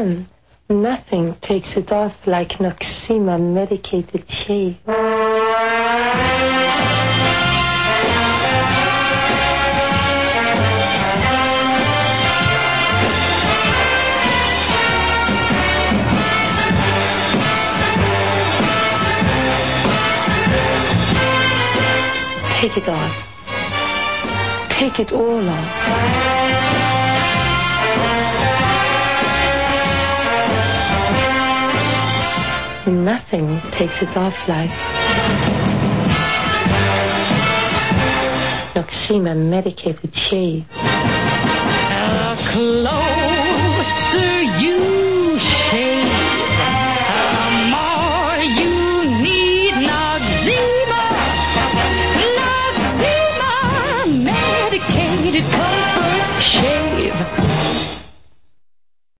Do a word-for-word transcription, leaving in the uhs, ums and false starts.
then nothing takes it off like Noxema medicated shave. Take it off. Take it all off. Nothing takes it off like Noxema medicated shave. Uh, close.